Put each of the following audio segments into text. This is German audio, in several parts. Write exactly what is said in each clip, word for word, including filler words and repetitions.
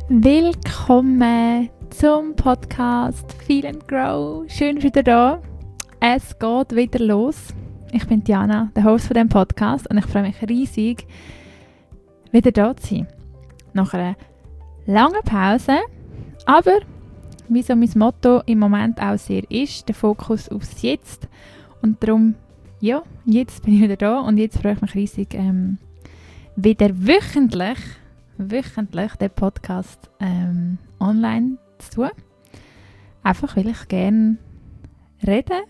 Willkommen zum Podcast Feel and Grow. Schön, dass du wieder da. Es geht wieder los. Ich bin Diana, der Host von diesem Podcast, und ich freue mich riesig, wieder da zu sein. Nach einer langen Pause, aber wie so mein Motto im Moment auch sehr ist, der Fokus aufs Jetzt. Und darum, ja, jetzt bin ich wieder da und jetzt freue ich mich riesig, ähm, wieder wöchentlich wöchentlich den Podcast ähm, online zu tun. Einfach, weil ich gerne rede.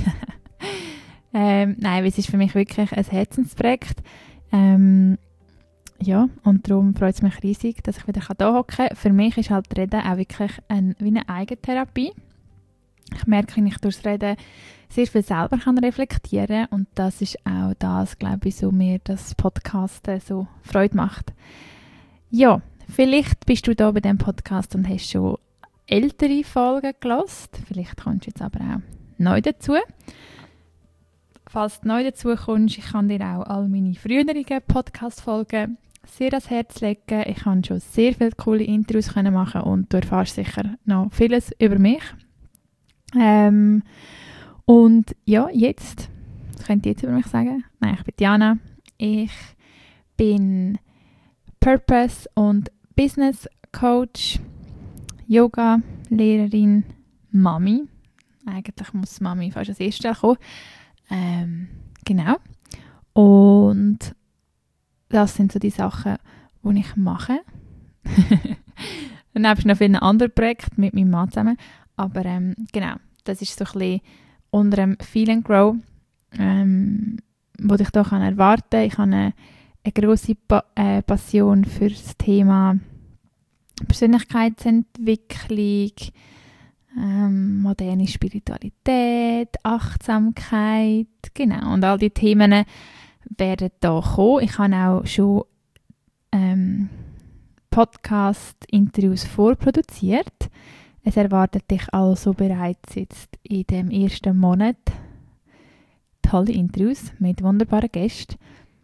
ähm, nein, es ist für mich wirklich ein Herzensprojekt. Ähm, ja, und darum freut es mich riesig, dass ich wieder hier hocken kann. Für mich ist halt Reden auch wirklich ein, wie eine Eigentherapie. Ich merke, wenn ich durchs Reden sehr viel selber kann reflektieren kann, und das ist auch das, glaube ich, so mir das Podcasten so Freude macht. Ja, vielleicht bist du da bei diesem Podcast und hast schon ältere Folgen gehört. Vielleicht kommst du jetzt aber auch neu dazu. Falls du neu dazu kommst, ich kann dir auch all meine früheren Podcast-Folgen sehr ans Herz legen. Ich kann schon sehr viele coole Intros machen und du erfährst sicher noch vieles über mich. Ähm, und ja, jetzt, was könnt ihr jetzt über mich sagen? Nein, ich bin Diana. Ich bin Purpose- und Business Coach, Yoga-Lehrerin, Mami. Eigentlich muss Mami fast als erstes kommen. Ähm, genau. Und das sind so die Sachen, die ich mache. Dann habe ich noch viele andere Projekte mit meinem Mann zusammen. Aber ähm, genau, das ist so ein bisschen unter dem Feel and Grow, ähm, was ich hier erwarten kann. Ich habe eine eine grosse pa- äh, Passion für das Thema Persönlichkeitsentwicklung, ähm, moderne Spiritualität, Achtsamkeit, genau. Und all die Themen werden da kommen. Ich habe auch schon ähm, Podcast-Interviews vorproduziert. Es erwartet dich also bereits jetzt in dem ersten Monat tolle Interviews mit wunderbaren Gästen.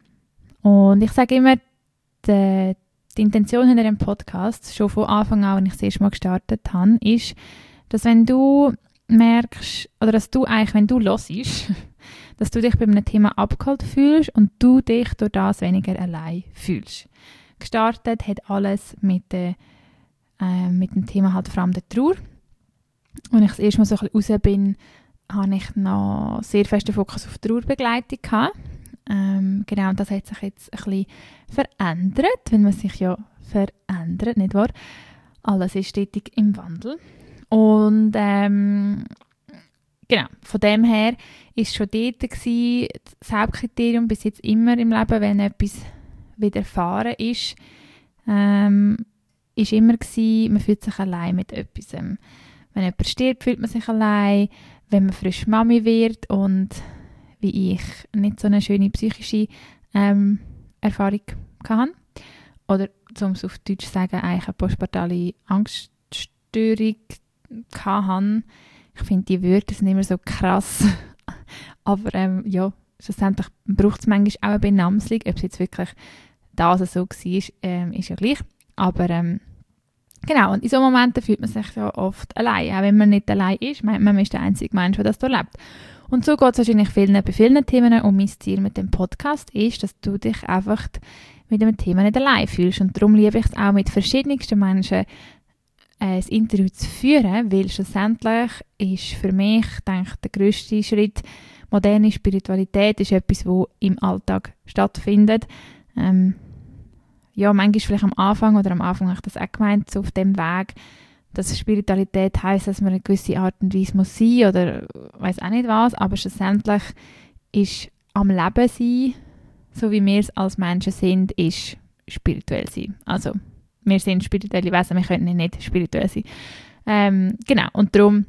Und ich sage immer, die, die Intention hinter dem Podcast, schon von Anfang an, als ich das erste Mal gestartet habe, ist, dass wenn du merkst, oder dass du eigentlich, wenn du hörst, dass du dich bei einem Thema abgeholt fühlst und du dich durch das weniger allein fühlst. Gestartet hat alles mit, der, äh, mit dem Thema halt vor allem der Trauer. Und ich das erste Mal so ein bisschen raus bin, habe ich noch sehr festen Fokus auf Trauerbegleitung gehabt. Ähm, genau, und das hat sich jetzt ein bisschen verändert, weil man sich ja verändert, nicht wahr? Alles ist stetig im Wandel. Und ähm, genau, von dem her war schon dort gewesen, das Hauptkriterium bis jetzt immer im Leben, wenn etwas widerfahren ist, ähm, ist immer gewesen, man fühlt sich allein mit etwas. Ähm, wenn jemand stirbt, fühlt man sich allein. Wenn man frisch Mami wird und wie ich nicht so eine schöne psychische ähm, Erfahrung hatte. Oder, um es auf Deutsch zu sagen, eigentlich eine postpartale Angststörung hatte. Ich finde die Wörter sind immer so krass. Aber ähm, ja, schlussendlich braucht es manchmal auch eine Benamselung. Ob es jetzt wirklich das so war, ähm, ist ja gleich. Aber ähm, genau, und in solchen Momenten fühlt man sich ja oft allein. Auch wenn man nicht allein ist, meint man, man ist der einzige Mensch, der das hier lebt. Und so geht es wahrscheinlich vielen, bei vielen Themen. Und mein Ziel mit dem Podcast ist, dass du dich einfach mit dem Thema nicht allein fühlst. Und darum liebe ich es auch, mit verschiedensten Menschen äh, das Interview zu führen, weil schlussendlich ist für mich, denke ich, der grösste Schritt, moderne Spiritualität ist etwas, das im Alltag stattfindet. Ähm, ja, manchmal vielleicht am Anfang, oder am Anfang habe ich das auch gemeint, so auf dem Weg, dass Spiritualität heisst, dass man eine gewisse Art und Weise muss sein oder weiss auch nicht was, aber schlussendlich ist am Leben sein, so wie wir es als Menschen sind, ist spirituell sein. Also, wir sind spirituelle Wesen, wir können nicht spirituell sein. Ähm, genau, und darum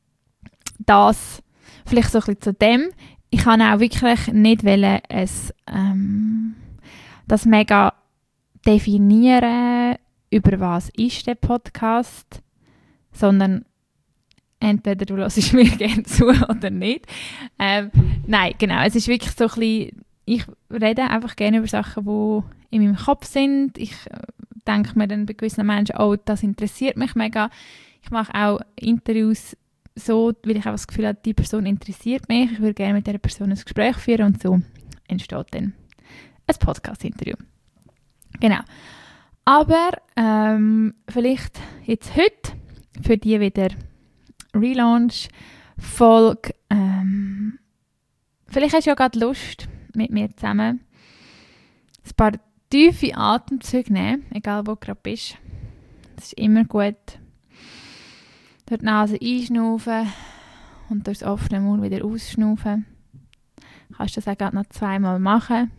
das vielleicht so ein bisschen zu dem. Ich kann auch wirklich nicht wollen, es, ähm, das mega definieren, über was ist der Podcast, sondern entweder du hörst mir gerne zu oder nicht. Ähm, nein, genau, es ist wirklich so ein bisschen, ich rede einfach gerne über Sachen, die in meinem Kopf sind. Ich denke mir dann bei gewissen Menschen, oh, das interessiert mich mega. Ich mache auch Interviews so, weil ich auch das Gefühl habe, die Person interessiert mich. Ich würde gerne mit dieser Person ein Gespräch führen und so entsteht dann ein Podcast-Interview. Genau. Aber ähm, vielleicht jetzt heute für die wieder Relaunch-Folge. Ähm, vielleicht hast du ja gerade Lust, mit mir zusammen ein paar tiefe Atemzüge nehmen, egal wo du gerade bist. Das ist immer gut. Durch die Nase einschnaufen und durch das offene Mund wieder ausschnaufen. Du kannst das auch gerade noch zweimal machen.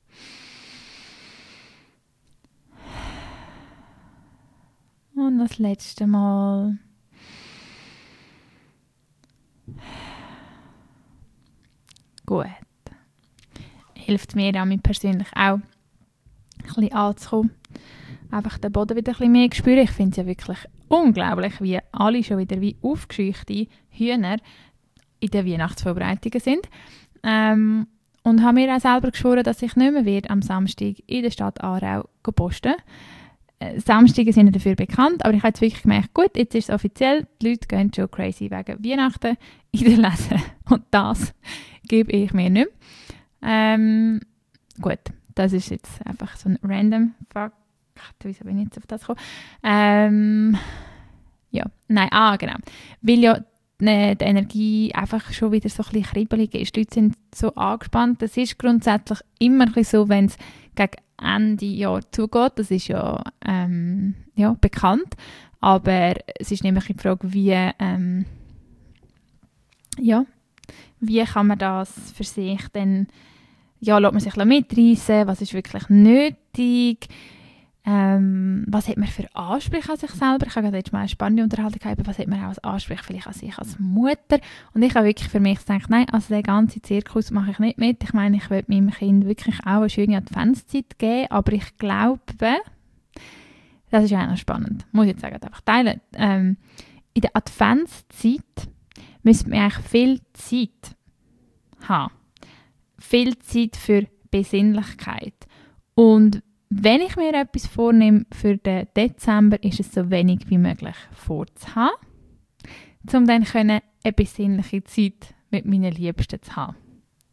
Und das letzte Mal. Gut. Hilft mir auch mir persönlich auch, ein bisschen anzukommen. Einfach den Boden wieder ein bisschen mehr spüren. Ich finde es ja wirklich unglaublich, wie alle schon wieder wie aufgescheuchte Hühner in den Weihnachtsvorbereitungen sind. Ähm, und habe mir auch selber geschworen, dass ich nicht mehr werde am Samstag in der Stadt Aarau posten. Äh, Samstage sind dafür bekannt, aber ich habe jetzt wirklich gemerkt, gut, jetzt ist es offiziell, die Leute gehen schon crazy wegen Weihnachten in der Lesen. Und das gebe ich mir nicht mehr. Ähm, gut, das ist jetzt einfach so ein random Fakt. Wieso bin ich jetzt auf das gekommen? Ähm, ja, nein, ah, genau. Weil ja die, die Energie einfach schon wieder so ein bisschen kribbelig ist. Die Leute sind so angespannt. Das ist grundsätzlich immer ein bisschen so, wenn es gegen Ende Jahr zugeht. Das ist ja, ähm, ja bekannt. Aber es ist nämlich die Frage, wie, ähm, ja, wie kann man das für sich dann, ja, lässt man sich mitreissen, was ist wirklich nötig, ähm, was hat man für Ansprüche an sich selber. Ich habe gerade jetzt mal eine spannende Unterhaltung gehabt, was hat man auch als Ansprüche vielleicht an sich als Mutter. Und ich habe wirklich für mich gedacht, nein, also den ganzen Zirkus mache ich nicht mit. Ich meine, ich will meinem Kind wirklich auch eine schöne Adventszeit geben, aber ich glaube, das ist ja auch noch spannend, muss ich jetzt sagen, einfach teilen. Ähm, in der Adventszeit müsste man eigentlich viel Zeit haben. Viel Zeit für Besinnlichkeit. Und wenn ich mir etwas vornehme für den Dezember, ist es so wenig wie möglich vorzuhaben, um dann eine besinnliche Zeit mit meinen Liebsten zu haben.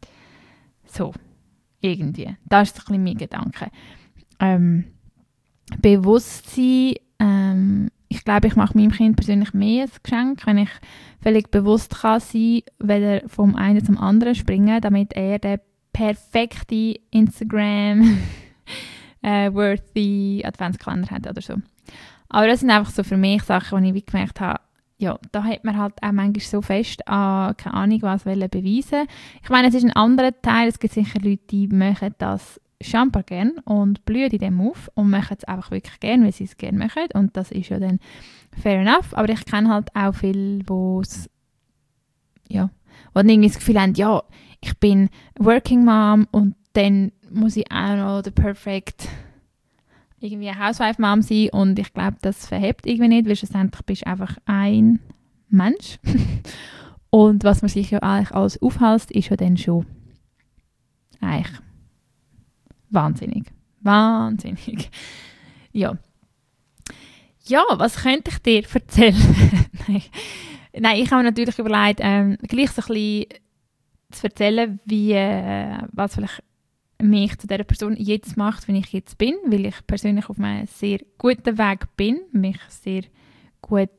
So, irgendwie. Das ist ein bisschen mein Gedanke. Ähm, Bewusstsein, ähm, ich glaube, ich mache meinem Kind persönlich mehr ein Geschenk, wenn ich völlig bewusst kann sein, weder vom einen zum anderen springen, damit er den perfekten Instagram äh, worthy Adventskalender hat oder so. Aber das sind einfach so für mich Sachen, die ich wie gemerkt habe, ja, da hat man halt auch manchmal so fest an, keine Ahnung, was wollen beweisen. Ich meine, es ist ein anderer Teil, es gibt sicher Leute, die machen das Champagner gern und blühen in dem auf und machen es einfach wirklich gern, weil sie es gerne machen und das ist ja dann fair enough, aber ich kenne halt auch viele, wo es ja, wo dann irgendwie das Gefühl haben, ja, ich bin Working Mom und dann muss ich auch noch der perfect irgendwie Housewife Mom sein und ich glaube, das verhebt irgendwie nicht, weil schlussendlich bist du einfach ein Mensch und was man sich ja eigentlich alles aufhält, ist ja dann schon eigentlich wahnsinnig. Wahnsinnig. Ja. Ja, was könnte ich dir erzählen? Nein. Nein, ich habe mir natürlich überlegt, ähm, gleich so ein bisschen zu erzählen, wie, äh, was vielleicht mich zu dieser Person jetzt macht, wie ich jetzt bin, weil ich persönlich auf einem sehr guten Weg bin, mich sehr gut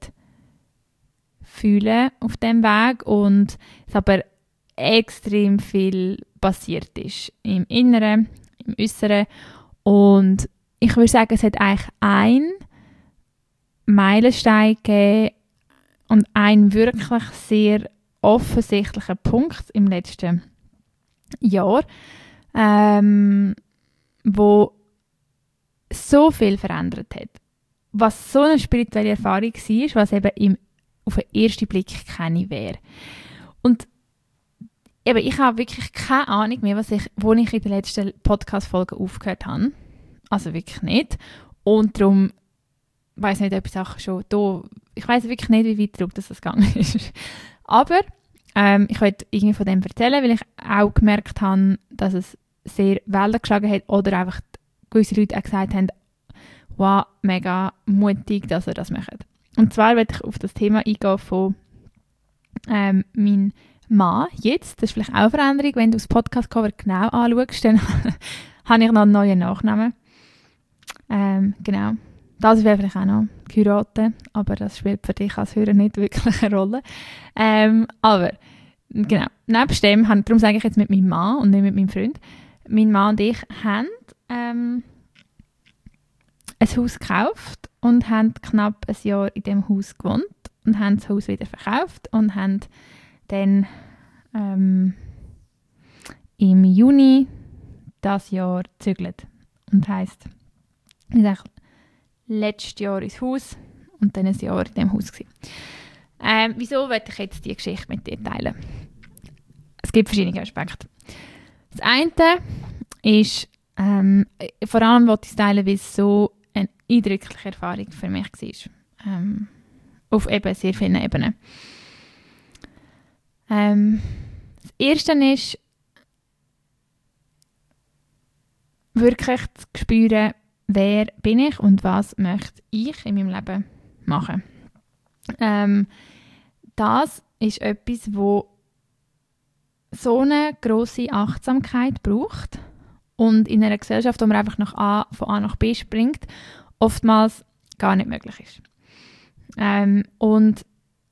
fühle auf dem Weg und es aber extrem viel passiert ist im Inneren, im Äußeren und ich würde sagen, es hat eigentlich einen Meilenstein gegeben und einen wirklich sehr offensichtlichen Punkt im letzten Jahr, ähm, wo so viel verändert hat. Was so eine spirituelle Erfahrung war, was eben im, auf den ersten Blick keine wäre. Und eben, ich habe wirklich keine Ahnung mehr, was ich, wo ich in der letzten Podcast-Folge aufgehört habe. Also wirklich nicht. Und darum weiss nicht, ob ich Sachen schon da... Ich weiss wirklich nicht, wie weit drauf das gegangen ist. Aber ähm, ich wollte irgendwie von dem erzählen, weil ich auch gemerkt habe, dass es sehr Wellen geschlagen hat oder einfach gewisse Leute auch gesagt haben, wow, mega mutig, dass ihr das macht. Und zwar werde ich auf das Thema eingehen von ähm, meinem Mann jetzt. Das ist vielleicht auch eine Veränderung. Wenn du das Podcast-Cover genau anschaust, dann habe ich noch einen neuen Nachnamen. Ähm, genau. Das wäre vielleicht auch noch geheiratet, aber das spielt für dich als Hörer nicht wirklich eine Rolle. Ähm, aber, genau, nebst dem, haben, darum sage ich jetzt mit meinem Mann und nicht mit meinem Freund, mein Mann und ich haben ähm, ein Haus gekauft und haben knapp ein Jahr in diesem Haus gewohnt und haben das Haus wieder verkauft und haben dann ähm, im Juni das Jahr gezügelt. Und heisst, wir sind letztes Jahr ins Haus und dann ein Jahr in diesem Haus gewesen. Ähm, wieso möchte ich jetzt diese Geschichte mit dir teilen? Es gibt verschiedene Aspekte. Das eine ist, ähm, vor allem wollte ich es teilen, weil es so eine eindrückliche Erfahrung für mich war. Ähm, auf eben sehr vielen Ebenen. Ähm, das erste ist, wirklich zu spüren, wer bin ich und was möchte ich in meinem Leben machen. Ähm, das ist etwas, wo so eine grosse Achtsamkeit braucht und in einer Gesellschaft, wo man einfach nach A, von A nach B springt, oftmals gar nicht möglich ist. Ähm, und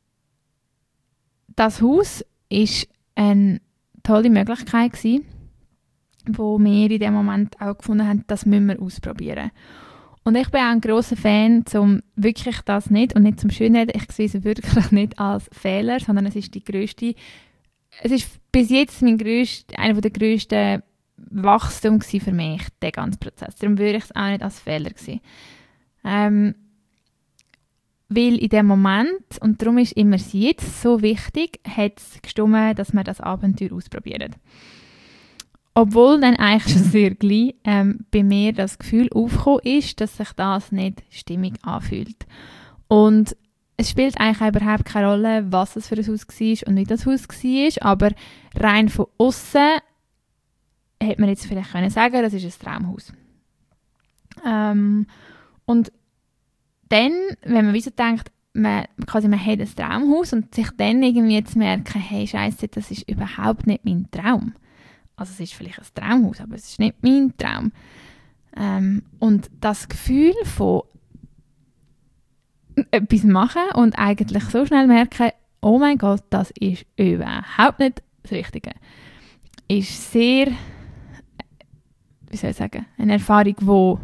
das Haus war eine tolle Möglichkeit gewesen, wo wir in dem Moment auch gefunden haben, das müssen wir ausprobieren. Und ich bin auch ein grosser Fan, um wirklich das nicht und nicht zum Schönreden, ich sehe es wirklich nicht als Fehler, sondern es ist die grösste, es ist bis jetzt mein grösst, einer der grössten Wachstum für mich, der ganze Prozess. Darum würde ich es auch nicht als Fehler sehen. Ähm, weil in dem Moment, und darum ist immer es jetzt so wichtig, hat es gestimmt, dass wir das Abenteuer ausprobieren. Obwohl dann eigentlich schon sehr gleich ähm, bei mir das Gefühl aufgekommen ist, dass sich das nicht stimmig anfühlt. Und es spielt eigentlich auch überhaupt keine Rolle, was es für ein Haus war und wie das Haus war, aber rein von außen hätte man jetzt vielleicht können sagen, das ist ein Traumhaus. Ähm, und dann, wenn man wie so denkt, man, quasi man hat ein Traumhaus und sich dann irgendwie zu merken, hey Scheiße, das ist überhaupt nicht mein Traum. Also es ist vielleicht ein Traumhaus, aber es ist nicht mein Traum. Ähm, und das Gefühl von etwas machen und eigentlich so schnell merken, oh mein Gott, das ist überhaupt nicht das Richtige, ist sehr, wie soll ich sagen, eine Erfahrung, wo,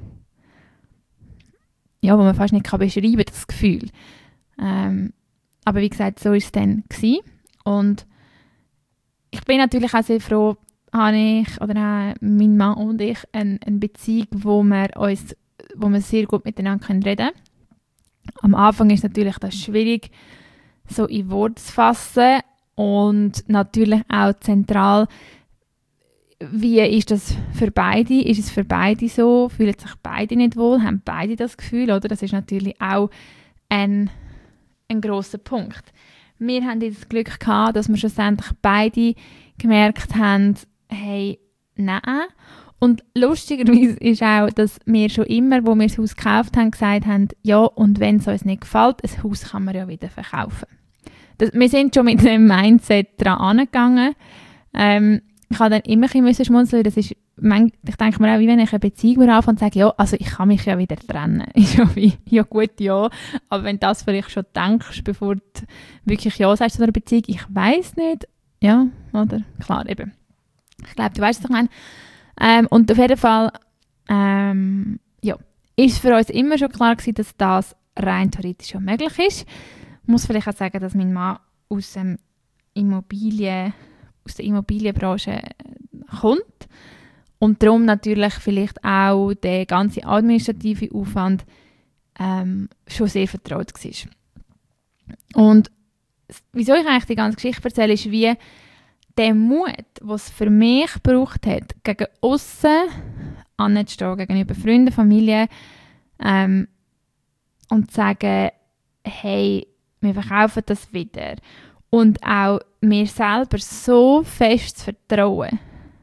ja, wo man fast nicht kann beschreiben kann, das Gefühl. Ähm, aber wie gesagt, so war es dann gewesen. Und ich bin natürlich auch sehr froh, habe ich oder auch mein Mann und ich eine, eine Beziehung, wo wir uns, wo wir sehr gut miteinander reden können. Am Anfang ist natürlich das schwierig, so in Worte zu fassen und natürlich auch zentral, wie ist das für beide? Ist es für beide so? Fühlen sich beide nicht wohl? Haben beide das Gefühl? Oder? Das ist natürlich auch ein, ein grosser Punkt. Wir haben das Glück gehabt, dass wir schlussendlich beide gemerkt haben, hey, nein. Und lustigerweise ist auch, dass wir schon immer, wo wir das Haus gekauft haben, gesagt haben, ja, und wenn es uns nicht gefällt, ein Haus kann man ja wieder verkaufen. Das, wir sind schon mit dem Mindset daran angegangen. Ähm, ich habe dann immer ein bisschen schmunzeln. Das ist, ich denke mir auch, wie wenn ich eine Beziehung anfange und sage, ja, also ich kann mich ja wieder trennen. Ist ja wie, ja gut, ja. Aber wenn du das vielleicht schon denkst, bevor du wirklich ja sagst zu einer Beziehung, ich weiss nicht, ja, oder? Klar, eben. Ich glaube, du weißt, was ich meine. Ähm, und auf jeden Fall, ähm, ja, ist für uns immer schon klar gewesen, dass das rein theoretisch schon möglich ist. Ich muss vielleicht auch sagen, dass mein Mann aus, dem Immobilien, aus der Immobilienbranche kommt und darum natürlich vielleicht auch der ganze administrative Aufwand ähm, schon sehr vertraut war. Und wieso ich eigentlich die ganze Geschichte erzähle, ist wie der Mut, den es für mich gebraucht hat, gegen aussen anzustehen, gegenüber Freunden, Familie ähm, und zu sagen, hey, wir verkaufen das wieder. Und auch mir selber so fest zu vertrauen,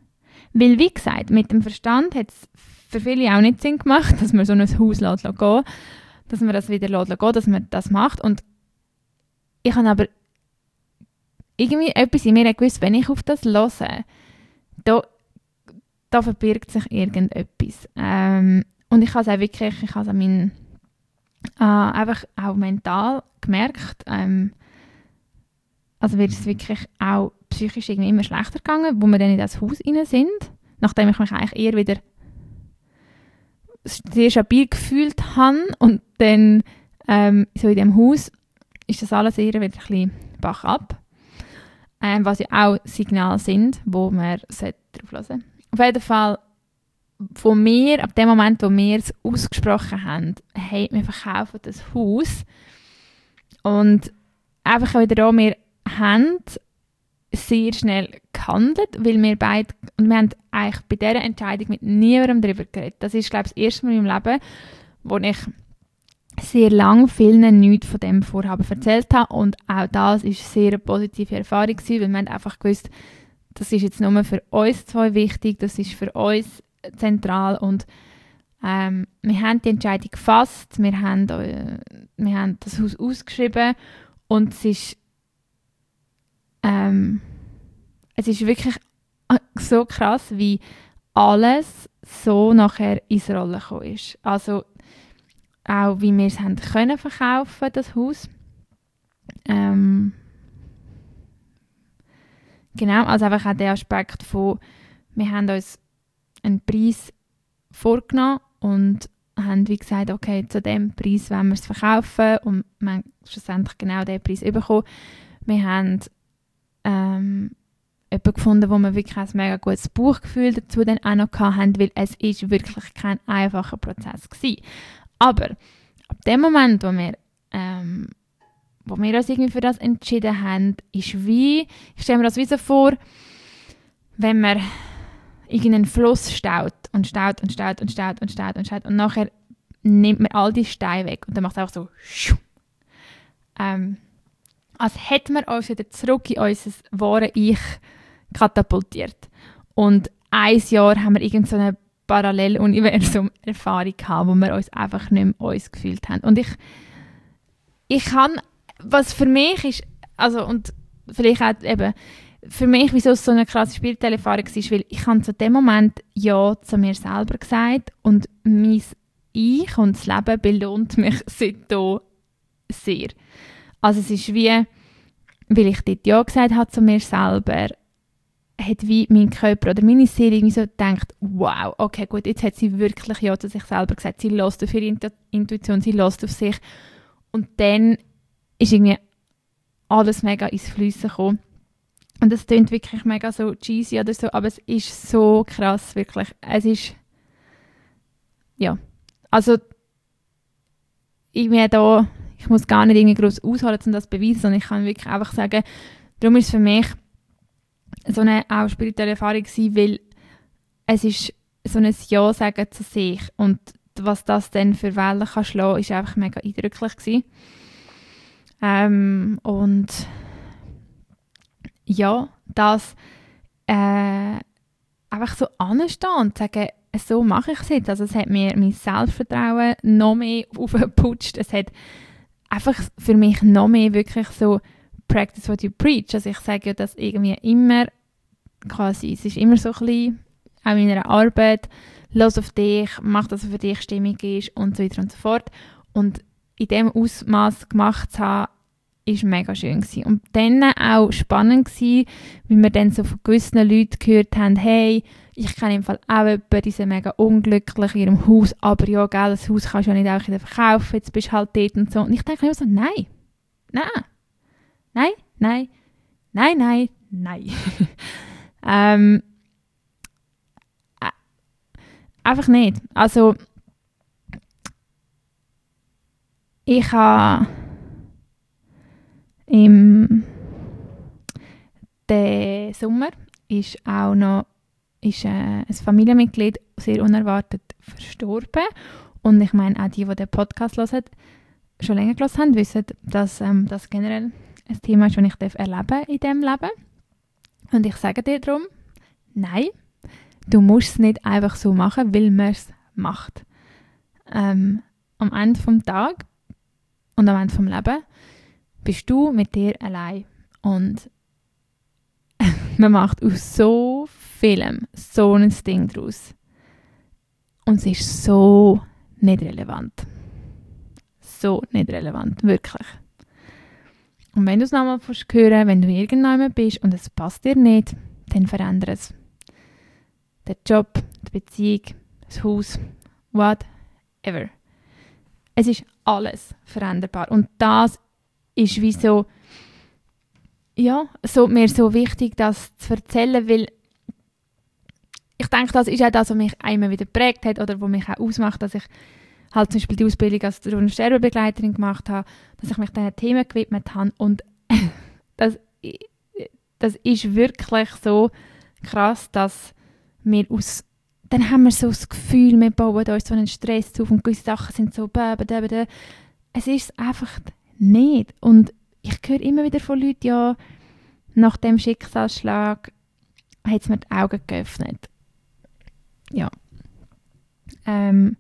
Weil, wie gesagt, mit dem Verstand hat es für viele auch nicht Sinn gemacht, dass man so ein Haus lässt gehen, dass man das wieder lässt gehen, dass man das macht. Und ich habe aber irgendwie etwas in mir gewusst, wenn ich auf das höre, da, da verbirgt sich irgendetwas. Ähm, und ich habe es auch wirklich, ich habe es an meinen, äh, einfach auch mental gemerkt, ähm, also wird es wirklich auch psychisch irgendwie immer schlechter gegangen, wo wir dann in das Haus rein sind, nachdem ich mich eigentlich eher wieder sehr stabil gefühlt habe und dann ähm, so in dem Haus ist das alles eher wieder ein bisschen bach ab, ähm, was ja auch Signale sind, wo man drauf hören sollte. Auf jeden Fall, von mir, ab dem Moment, wo wir es ausgesprochen haben, hey, wir verkaufen das Haus und einfach wieder da, wir haben sehr schnell gehandelt, weil wir beide, und wir haben eigentlich bei dieser Entscheidung mit niemandem darüber geredet. Das ist, glaube ich, das erste Mal in meinem Leben, wo ich sehr lange vielen nichts von dem Vorhaben erzählt habe und auch das war eine sehr positive Erfahrung gewesen, weil wir haben einfach gewusst, das ist jetzt nur für uns zwei wichtig, das ist für uns zentral und ähm, wir haben die Entscheidung gefasst, wir haben, äh, wir haben das Haus ausgeschrieben und es ist Ähm, es ist wirklich so krass, wie alles so nachher ins Rollen gekommen ist. Also auch wie wir es haben können verkaufen, das Haus. Ähm, genau, also einfach auch der Aspekt von, wir haben uns einen Preis vorgenommen und haben wie gesagt, okay, zu dem Preis wollen wir es verkaufen und wir haben schlussendlich genau diesen Preis bekommen. Wir haben ähm, jemanden gefunden, wo wir wirklich ein mega gutes Bauchgefühl dazu dann auch noch hatten, weil es ist wirklich kein einfacher Prozess war. Aber ab dem Moment, wo wir, ähm, wo wir uns irgendwie für das entschieden haben, ist wie, ich stelle mir das wie so vor, wenn man irgendeinen Fluss staut und staut und staut und staut und staut und staut und nachher nimmt man all die Steine weg und dann macht es einfach so ähm, als hätte man uns wieder zurück in unser wahres Ich katapultiert. Und ein Jahr haben wir irgend so eine Paralleluniversum-Erfahrung gehabt, wo wir uns einfach nicht mehr uns gefühlt haben. Und ich, ich kann, was für mich ist, also und vielleicht auch eben, für mich, wieso es so eine krasse spirituelle Erfahrung war, weil ich habe zu dem Moment Ja zu mir selber gesagt und mein Ich und das Leben belohnt mich seitdem sehr. Also es ist wie, weil ich dort Ja gesagt habe zu mir selber, hat wie mein Körper oder meine Seele irgendwie so gedacht, wow, okay, gut, jetzt hat sie wirklich Ja zu sich selber gesagt. Sie hört auf ihre Intuition, sie hört auf sich. Und dann ist irgendwie alles mega ins Fliessen gekommen. Und das klingt wirklich mega so cheesy oder so, aber es ist so krass, wirklich. Es ist, ja, also ich mir da, ich muss gar nicht irgendwie groß ausholen, um das zu beweisen, sondern ich kann wirklich einfach sagen, darum ist es für mich so eine auch spirituelle Erfahrung gewesen, weil es ist so ein Ja sagen zu sich und was das dann für Wellen kann schlagen, ist einfach mega eindrücklich gewesen. Ähm, und ja, das äh, einfach so anstehen und sagen, so mache ich es jetzt. Also es hat mir mein Selbstvertrauen noch mehr aufgeputscht. Es hat einfach für mich noch mehr wirklich so practice what you preach. Also ich sage ja das irgendwie immer, quasi, es ist immer so ein bisschen, auch in meiner Arbeit, los auf dich, mach das, was für dich stimmig ist und so weiter und so fort. Und in dem Ausmaß gemacht zu haben, ist mega schön gewesen. Und dann auch spannend gewesen, wie wir dann so von gewissen Leuten gehört haben, hey, ich kenne im Fall auch jemanden, die sind mega unglücklich in ihrem Haus, aber ja, gell, das Haus kannst du ja nicht auch wieder verkaufen, jetzt bist du halt dort und so. Und ich denke immer so, nein, nein, nein, nein, nein, nein, nein. ähm, äh, einfach nicht. Also, ich habe im der Sommer ist auch noch ist, äh, ein Familienmitglied sehr unerwartet verstorben. Und ich meine, auch die, die den Podcast hören, schon länger gehört haben, wissen, dass ähm, das generell ein Thema ist, das ich erleben darf in diesem Leben. Und ich sage dir darum, nein, du musst es nicht einfach so machen, weil man es macht. Ähm, am Ende des Tages und am Ende des Lebens bist du mit dir allein. Und man macht aus so vielem so ein Ding daraus. Und es ist so nicht relevant. So nicht relevant, wirklich. Und wenn du es nochmal hören, wenn du irgendjemand bist und es passt dir nicht, dann verändere es. Der Job, die Beziehung, das Haus, whatever. Es ist alles veränderbar. Und das ist wie so, ja, so, mir so wichtig, das zu erzählen, weil ich denke, das ist auch das, was mich immer wieder geprägt hat oder was mich auch ausmacht, dass ich halt zum Beispiel die Ausbildung als Sterbebegleiterin gemacht habe, dass ich mich diesen Themen gewidmet habe und das, das ist wirklich so krass, dass wir aus, dann haben wir so das Gefühl, wir bauen uns so einen Stress auf und gewisse Sachen sind so bäh, bäh, bäh, bäh. Es ist einfach nicht. Und ich höre immer wieder von Leuten, ja, nach dem Schicksalsschlag hat es mir die Augen geöffnet. Ja. Ähm,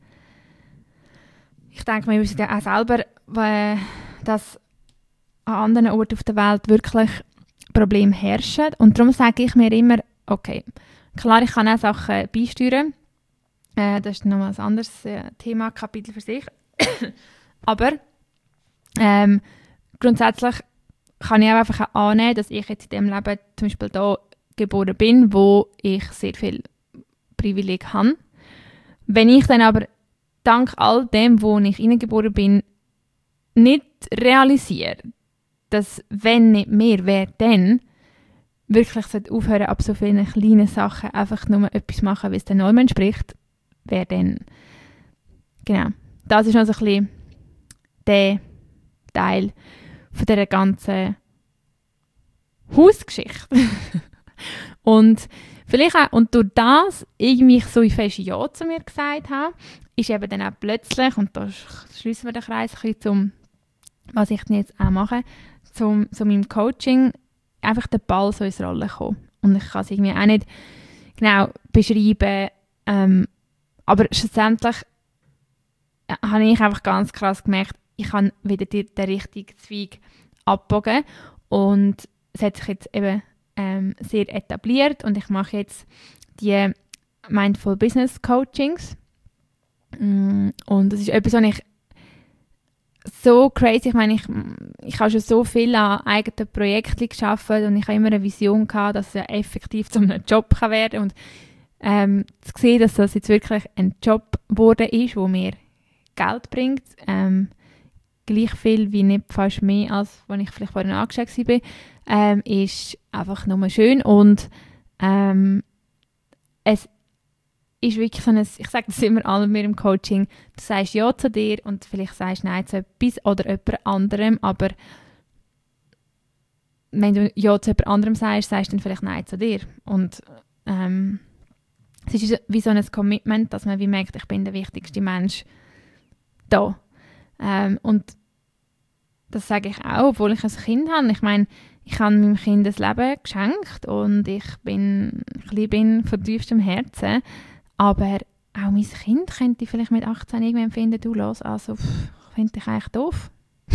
ich denke, wir wissen ja auch selber, dass an anderen Orten auf der Welt wirklich Probleme herrschen. Und darum sage ich mir immer, okay, klar, ich kann auch Sachen beisteuern. Äh, das ist nochmal ein anderes äh, Thema, Kapitel für sich. Aber ähm, grundsätzlich kann ich auch einfach auch annehmen, dass ich jetzt in dem Leben zum Beispiel da geboren bin, wo ich sehr viel Privileg habe. Wenn ich dann aber dank all dem, wo ich hineingeboren bin, nicht realisiere, dass wenn nicht mehr, wer dann wirklich aufhören ab so vielen kleinen Sachen einfach nur etwas machen, wie es den Normen entspricht, wer dann. Genau. Das ist noch so ein bisschen der Teil von dieser ganzen Hausgeschichte. Und vielleicht auch, und durch das irgendwie so ein fest Ja zu mir gesagt habe, ist eben dann auch plötzlich, und da schließen wir den Kreis ein bisschen zum, was ich jetzt auch mache, zum, zu meinem Coaching, einfach der Ball so ins Rollen kommen. Und ich kann es irgendwie auch nicht genau beschreiben, ähm, aber schlussendlich habe ich einfach ganz krass gemerkt, ich habe wieder den, den richtigen Zweig abgebogen und es hat sich jetzt eben ähm, sehr etabliert und ich mache jetzt die Mindful Business Coachings mm, und das ist etwas, was ich so crazy, ich meine, ich, ich habe schon so viel an eigenen Projekten geschaffen und ich habe immer eine Vision gehabt, dass es ja effektiv zu einem Job kann werden und ähm, zu sehen, dass das jetzt wirklich ein Job geworden ist, wo mir Geld bringt, ähm, gleich viel wie nicht fast mehr, als als ich vielleicht vorhin angestellt war, ähm, ist einfach nur schön und ähm, es ist wirklich so ein, ich sage das immer allen mir im Coaching, du sagst Ja zu dir und vielleicht sagst Nein zu etwas oder jemand anderem, aber wenn du Ja zu jemand anderem sagst, sagst du dann vielleicht Nein zu dir und ähm, es ist wie so ein Commitment, dass man wie merkt, ich bin der wichtigste Mensch da. Ähm, und das sage ich auch, obwohl ich ein Kind habe. Ich meine, ich habe meinem Kind das Leben geschenkt und ich bin, ich liebe ihn von tiefstem Herzen. Aber auch mein Kind könnte vielleicht mit achtzehn irgendwann finden, du los, also pff, finde ich eigentlich doof.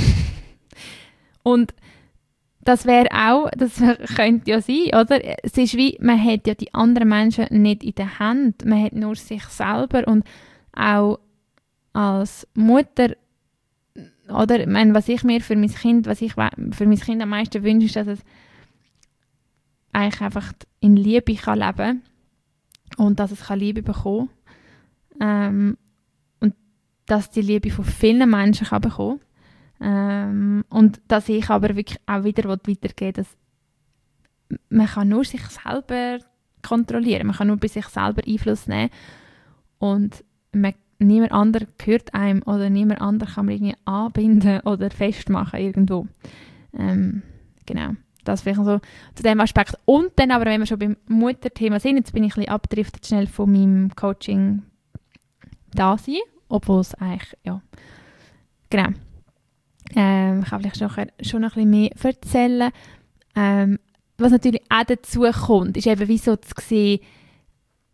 Und das wäre auch, das könnte ja sein, oder? Es ist wie, man hat ja die anderen Menschen nicht in der Hand, man hat nur sich selber und auch als Mutter, oder, ich meine, was ich mir für mein Kind, was ich für mein Kind am meisten wünsche, ist, dass es eigentlich einfach in Liebe kann leben und dass es kann Liebe bekommen ähm, und dass die Liebe von vielen Menschen kann bekommen ähm, und dass ich aber wirklich auch wieder weitergeben will, dass man kann nur sich selber kontrollieren, man kann nur bei sich selber Einfluss nehmen und man niemand anderer gehört einem oder niemand anderer kann man irgendwie anbinden oder festmachen irgendwo. Ähm, genau, das vielleicht so zu dem Aspekt. Und dann aber, wenn wir schon beim Mutterthema sind, jetzt bin ich ein bisschen abgedriftet schnell von meinem Coaching da sein, obwohl es eigentlich, ja, genau. Ähm, ich kann vielleicht schon, schon noch ein bisschen mehr erzählen. Ähm, was natürlich auch dazu kommt, ist eben wie so zu sehen,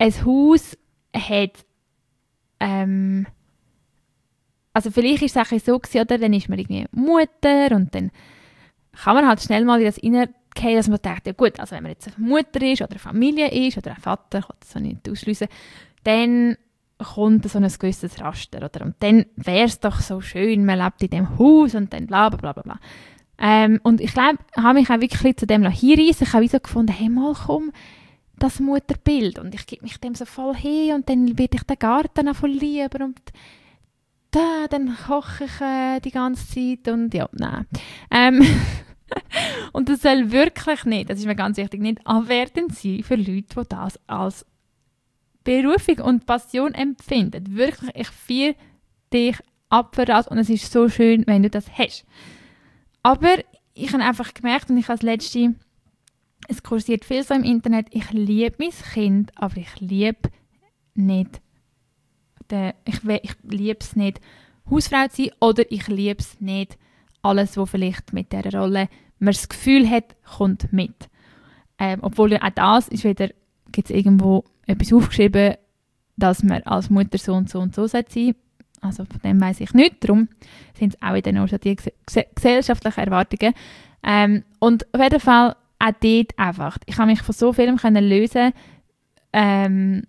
ein Haus hat, ähm, also vielleicht ist es auch so gewesen, oder? Dann ist man irgendwie Mutter und dann kann man halt schnell mal in das reingehen, dass man denkt, ja gut, also wenn man jetzt eine Mutter ist oder eine Familie ist oder ein Vater, ich kann das so nicht ausschliessen, dann kommt so ein gewisses Raster, oder? Und dann wäre es doch so schön, man lebt in dem Haus und dann bla bla bla bla. Ähm, und ich glaube, ich habe mich auch wirklich zu dem hinreissen. Ich habe so gefunden, hey mal komm, das Mutterbild. Und ich gebe mich dem so voll hin und dann werde ich den Garten auch voll lieber und da, dann koche ich äh, die ganze Zeit und ja, nein. Ähm, und das soll wirklich nicht, das ist mir ganz wichtig, nicht abwertend sein für Leute, die das als Berufung und Passion empfinden. Wirklich, ich feiere dich ab für das und es ist so schön, wenn du das hast. Aber ich habe einfach gemerkt und ich als Letzte, es kursiert viel so im Internet, ich liebe mein Kind, aber ich liebe nicht den, ich, ich liebe es nicht, Hausfrau zu sein, oder ich liebe es nicht, alles, was vielleicht mit dieser Rolle man das Gefühl hat, kommt mit. Ähm, obwohl auch das ist wieder, gibt es irgendwo etwas aufgeschrieben, dass man als Mutter so und so und so sein sollte. Also von dem weiss ich nicht. Darum sind es auch wieder nur so die ges- gesellschaftlichen Erwartungen. Ähm, und auf jeden Fall auch dort einfach. Ich habe mich von so vielem können lösen ähm,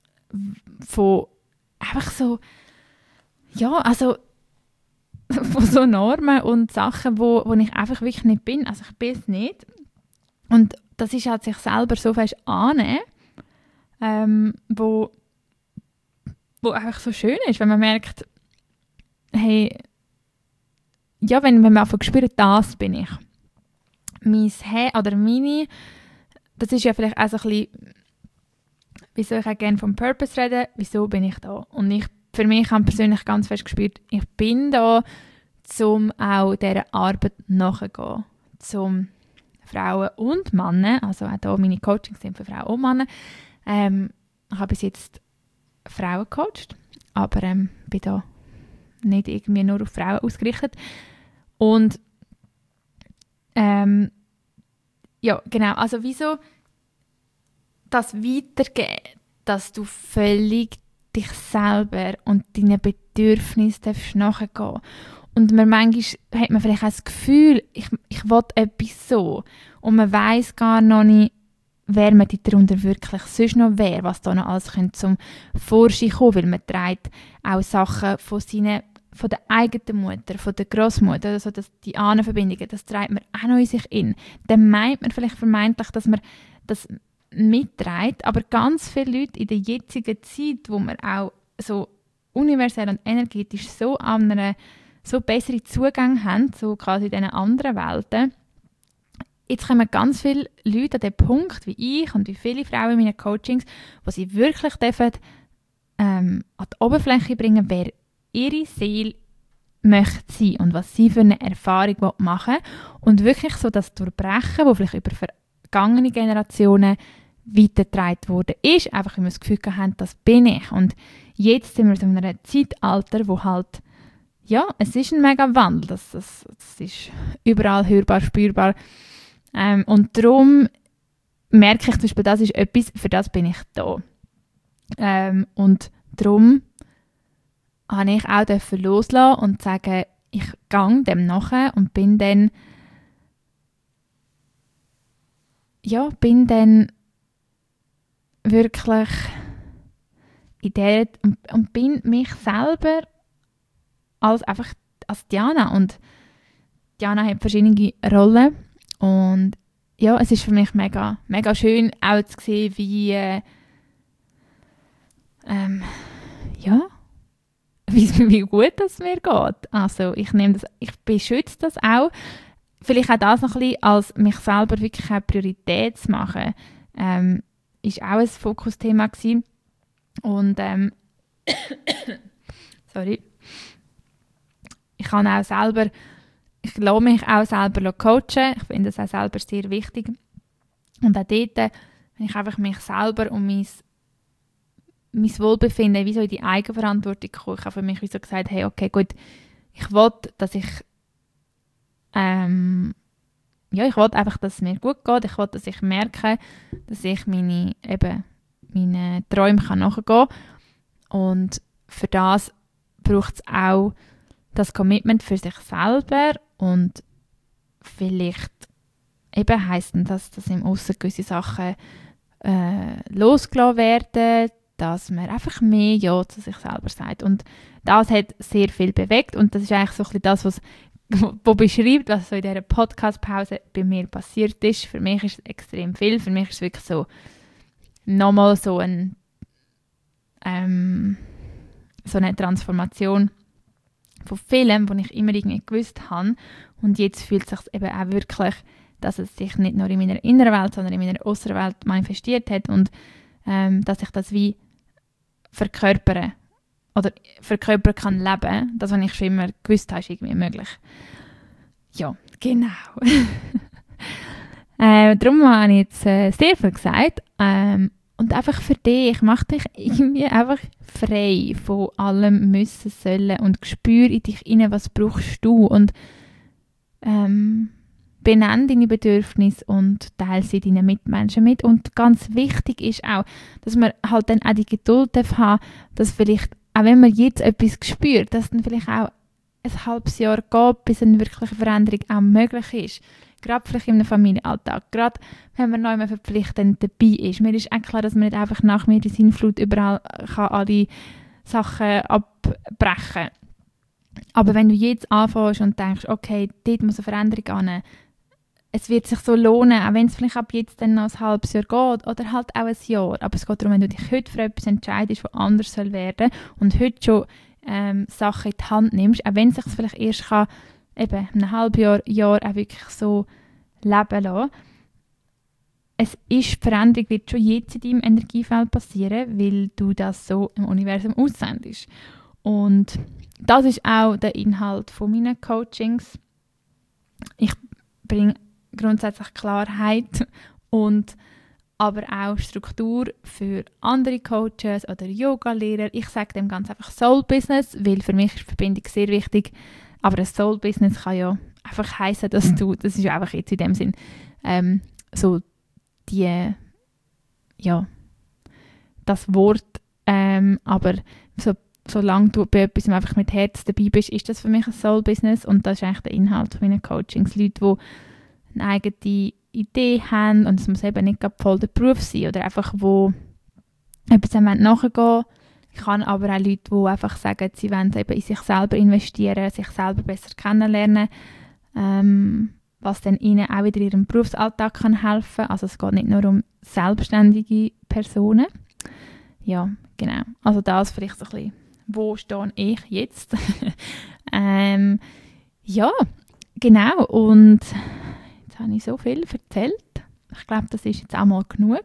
von einfach so, ja, also von so Normen und Sachen, wo, wo ich einfach wirklich nicht bin. Also ich bin es nicht. Und das ist halt sich selber so fest annehmen, ähm, wo, wo einfach so schön ist, wenn man merkt, hey, ja, wenn, wenn man einfach spürt, das bin ich. Mein He oder meine, das ist ja vielleicht auch so ein bisschen, wieso ich auch gerne vom Purpose reden, wieso bin ich da? Und ich, für mich habe ich persönlich ganz fest gespürt, ich bin da, um auch dieser Arbeit nachzugehen, um Frauen und Männer, also auch hier meine Coachings sind für Frauen und Männer. Ähm, ich habe bis jetzt Frauen gecoacht, aber ähm, bin da nicht irgendwie nur auf Frauen ausgerichtet. Und ähm, ja, genau, also wieso das Weitergeben, dass du völlig dich selber und deinen Bedürfnissen nachgehen darfst. Und man manchmal hat man vielleicht auch das Gefühl, ich, ich will etwas so. Und man weiss gar noch nicht, wer man darunter wirklich sonst noch wäre, was da noch alles könnte zum Vorschein kommen, weil man trägt auch Sachen von, seinen, von der eigenen Mutter, von der Großmutter, also das, die Ahnenverbindungen, das trägt man auch noch in sich in. Dann meint man vielleicht vermeintlich, dass man das mitträgt, aber ganz viele Leute in der jetzigen Zeit, wo man auch so universell und energetisch so an einer so bessere Zugang haben zu quasi diesen anderen Welten. Jetzt kommen ganz viele Leute an den Punkt, wie ich und wie viele Frauen in meinen Coachings, wo sie wirklich dürfen, ähm, an die Oberfläche bringen, wer ihre Seele möchte sein und was sie für eine Erfahrung machen will. Und wirklich so das Durchbrechen, das vielleicht über vergangene Generationen weitergetragen worden ist, einfach weil wir das Gefühl haben, das bin ich. Und jetzt sind wir in einem Zeitalter, wo halt ja, es ist ein mega Wandel, das, das, das ist überall hörbar, spürbar. Ähm, und darum merke ich zum Beispiel, das ist etwas, für das bin ich da. Ähm, und darum habe ich auch dürfen loslassen und sagen, ich gehe dem nach und bin dann ja, bin dann wirklich in der und, und bin mich selber als einfach als Diana, und Diana hat verschiedene Rollen und ja, es ist für mich mega, mega schön auch zu sehen, wie äh, ähm, ja, wie, wie gut es mir geht. Also ich nehme das, ich beschütze das auch. Vielleicht auch das noch ein bisschen, als mich selber wirklich eine Priorität zu machen, ähm, ist auch ein Fokusthema gewesen. Und ähm, sorry. Ich kann auch selber, ich lasse mich auch selber coachen. Ich finde das auch selber sehr wichtig. Und auch dort, wenn ich einfach mich selber um mein, mein Wohlbefinden wie so in die Eigenverantwortung komme. Ich habe für mich wie so gesagt, hey, okay, gut, ich will, dass ich ähm, ja, ich will einfach, dass es mir gut geht. Ich will, dass ich merke, dass ich meine, eben, meinen Träumen nachgehen kann. Und für das braucht es auch das Commitment für sich selber und vielleicht eben heisst das, dass im Aussen gewisse Sachen äh, losgelassen werden, dass man einfach mehr Ja zu sich selber sagt. Und das hat sehr viel bewegt und das ist eigentlich so ein bisschen das, was wo beschreibt, was so in dieser Podcast-Pause bei mir passiert ist. Für mich ist es extrem viel. Für mich ist es wirklich so nochmal so, ein, ähm, so eine Transformation von vielem, was ich immer irgendwie gewusst habe. Und jetzt fühlt es sich eben auch wirklich, dass es sich nicht nur in meiner inneren Welt, sondern in meiner äußeren Welt manifestiert hat und ähm, dass ich das wie verkörpere oder verkörpern kann leben. Das, was ich schon immer gewusst habe, ist irgendwie möglich. Ja, genau. äh, darum habe ich jetzt äh, sehr viel gesagt. Ähm, und einfach für dich, mach dich irgendwie einfach frei von allem müssen, sollen und spür in dich rein, was brauchst du und ähm, benenn deine Bedürfnisse und teile sie deinen Mitmenschen mit. Und ganz wichtig ist auch, dass man halt dann auch die Geduld haben, dass vielleicht, auch wenn man jetzt etwas spürt, dass dann vielleicht auch ein halbes Jahr geht, bis eine wirkliche Veränderung auch möglich ist. Gerade vielleicht in einem Familienalltag, gerade wenn man noch immer verpflichtend dabei ist. Mir ist auch klar, dass man nicht einfach nach mir die Sinnflut überall kann alle Sachen abbrechen kann. Aber wenn du jetzt anfängst und denkst, okay, dort muss eine Veränderung an, es wird sich so lohnen, auch wenn es vielleicht ab jetzt dann noch ein halbes Jahr geht oder halt auch ein Jahr. Aber es geht darum, wenn du dich heute für etwas entscheidest, was anders soll werden und heute schon ähm, Sachen in die Hand nimmst, auch wenn es sich vielleicht erst kann, eben ein halbes Jahr, Jahr auch wirklich so leben lassen. Es ist, die Veränderung wird schon jetzt in deinem Energiefeld passieren, weil du das so im Universum aussendest. Und das ist auch der Inhalt von meinen Coachings. Ich bringe grundsätzlich Klarheit und aber auch Struktur für andere Coaches oder Yoga-Lehrer. Ich sage dem ganz einfach Soul-Business, weil für mich ist die Verbindung sehr wichtig. Aber ein Soul-Business kann ja einfach heissen, dass du, das ist ja einfach jetzt in dem Sinn, ähm, so die, ja, das Wort, ähm, aber so, solange du bei etwas einfach mit Herz dabei bist, ist das für mich ein Soul-Business und das ist eigentlich der Inhalt meiner Coachings. Leute, die eine eigene Idee haben und es muss eben nicht voll der Beruf sein oder einfach, wo etwas nachgehen wollen. Ich kann aber auch Leute, die einfach sagen, sie wollen eben in sich selber investieren, sich selber besser kennenlernen, ähm, was dann ihnen auch wieder in ihrem Berufsalltag kann helfen. Also es geht nicht nur um selbstständige Personen. Ja, genau. Also das vielleicht so ein bisschen, wo stehe ich jetzt? ähm, ja, genau. Und jetzt habe ich so viel erzählt. Ich glaube, das ist jetzt auch mal genug.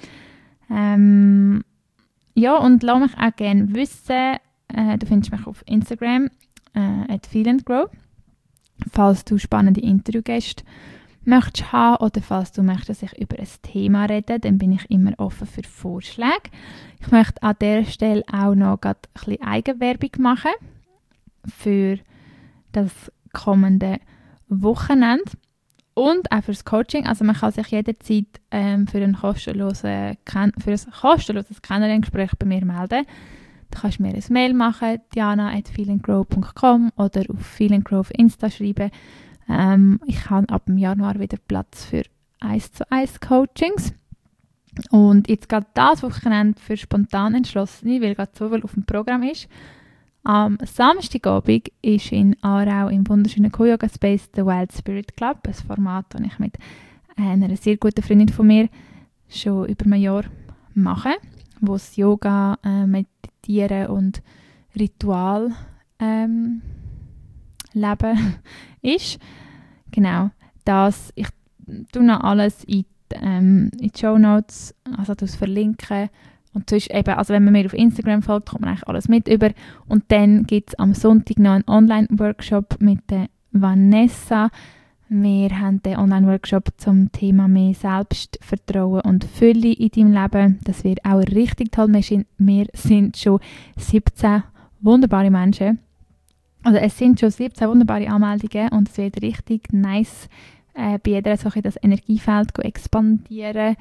Ähm, Ja, und lass mich auch gerne wissen, äh, du findest mich auf Instagram, äh, at feel and grow, falls du spannende Interviewgäste möchtest haben oder falls du möchtest, dass ich über ein Thema rede, dann bin ich immer offen für Vorschläge. Ich möchte an dieser Stelle auch noch grad ein bisschen Eigenwerbung machen für das kommende Wochenende. Und auch für das Coaching, also man kann sich jederzeit ähm, für, ein kostenlose, für ein kostenloses Kennenlerngespräch bei mir melden. Du kannst mir ein Mail machen, diana at feel and grow dot com oder auf Feel and Grow auf Insta schreiben. Ähm, ich habe ab dem Januar wieder Platz für eins zu eins Coachings. Und jetzt gerade das Wochenende für spontan Entschlossene, weil gerade so viel auf dem Programm ist. Am Samstagabend ist in Aarau im wunderschönen Co-Yoga Space The Wild Spirit Club, ein Format, das ich mit einer sehr guten Freundin von mir schon über ein Jahr mache, wo es Yoga, äh, Meditieren und Ritual ähm, Leben ist. Genau, das, ich tue noch alles in die, ähm, in die Shownotes, also das verlinken. Und sonst eben, also wenn man mir auf Instagram folgt, kommt man eigentlich alles mit über. Und dann gibt es am Sonntag noch einen Online-Workshop mit der Vanessa. Wir haben den Online-Workshop zum Thema mehr Selbstvertrauen und Fülle in deinem Leben. Das wird auch richtig toll. Wir sind, wir sind schon siebzehn wunderbare Menschen. Also es sind schon siebzehn wunderbare Anmeldungen und es wird richtig nice, äh, bei jeder so das Energiefeld expandieren.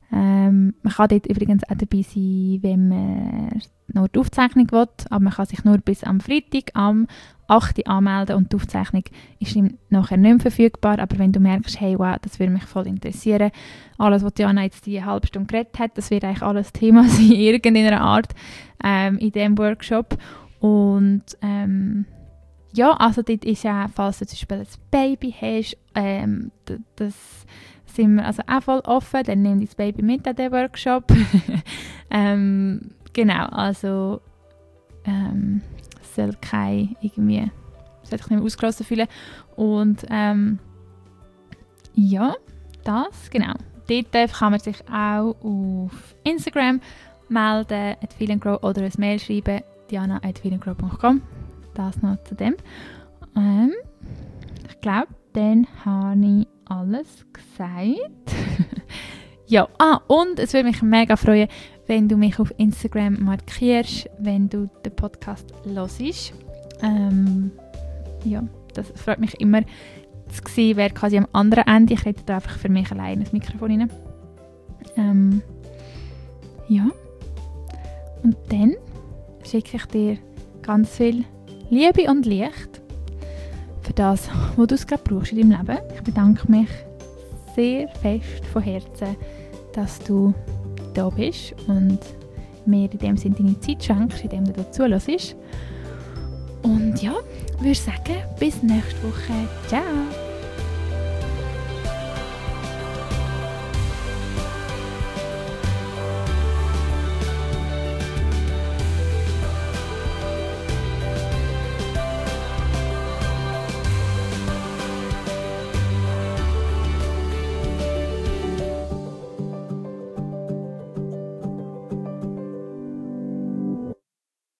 Ähm, man kann dort übrigens auch dabei sein, wenn man nur die Aufzeichnung will, aber man kann sich nur bis am Freitag am acht Uhr anmelden und die Aufzeichnung ist nachher nicht mehr verfügbar, aber wenn du merkst, hey, wow, das würde mich voll interessieren, alles, was Diana jetzt die halbe Stunde geredet hat, das wird eigentlich alles Thema sein, in irgendeiner Art, ähm, in diesem Workshop. Und ähm, ja, also dort ist ja, falls du zum Beispiel ein Baby hast, ähm, d- das sind wir also auch voll offen, dann nimm dein Baby mit an den Workshop. ähm, genau, also ähm, es soll kein irgendwie, soll sich nicht mehr ausgeschlossen fühlen. Und ähm, ja, das, genau. Dort kann man sich auch auf Instagram melden, at Feel and Grow, oder ein Mail schreiben, diana at feel and grow punkt com. Das noch zu dem. Ähm, ich glaube, dann habe ich alles gesagt. Ja, ah, und es würde mich mega freuen, wenn du mich auf Instagram markierst, wenn du den Podcast hörst. Ähm, ja, das freut mich immer zu sehen, wer quasi am anderen Ende. Ich rede da einfach für mich alleine ins Mikrofon rein. Ähm, ja. Und dann schicke ich dir ganz viel Liebe und Licht für das, was du es gerade brauchst in deinem Leben. Ich bedanke mich sehr fest von Herzen, dass du da bist und mir in dem Sinne deine Zeit schenkst, indem du da zuhörst. Und ja, ich würde sagen, bis nächste Woche. Ciao!